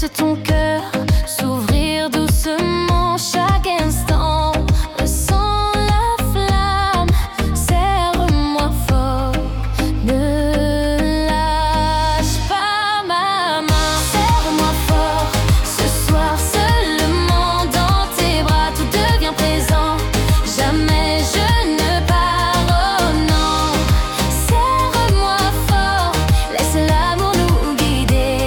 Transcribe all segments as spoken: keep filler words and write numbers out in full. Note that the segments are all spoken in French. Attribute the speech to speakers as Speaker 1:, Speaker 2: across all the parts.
Speaker 1: Laisse ton cœur s'ouvrir doucement chaque instant. Ressens la flamme, serre-moi fort. Ne lâche pas ma main. Serre-moi fort, ce soir seulement dans tes bras tout devient présent. Jamais je ne pars, oh non. Serre-moi fort, laisse l'amour nous guider.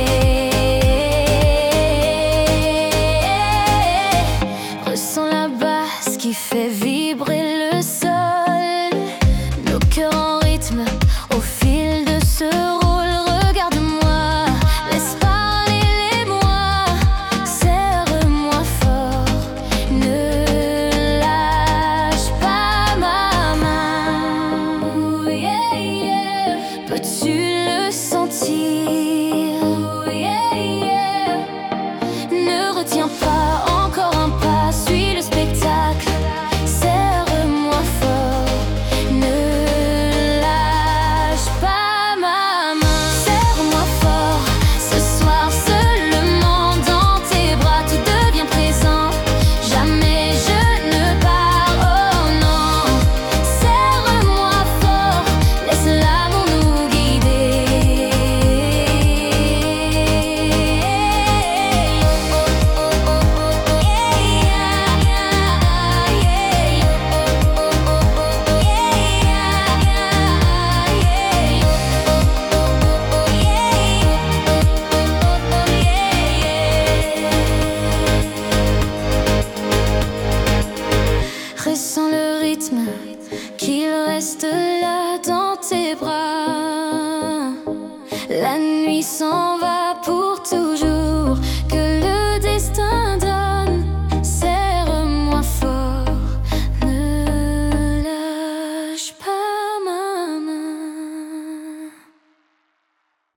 Speaker 1: Ressens la basse qui fait vibrer le sol. Nos cœurs en rythme au fil de ce rôle. Regarde-moi, laisse parler les mots. Serre-moi fort, ne lâche pas ma main. Ooh, yeah, yeah. Peux-tu le sentir? Ooh, yeah, yeah. Ne retiens pas encore un pas, suis le spectacle. Serre-moi fort, ne lâche pas ma main. Serre-moi fort, ce soir seulement dans tes bras tout devient présent. Jamais je ne pars, oh non. Serre-moi fort, laisse l'amour nous guider. Ressens le rythme, qu'il reste là dans tes bras. La nuit s'en va pour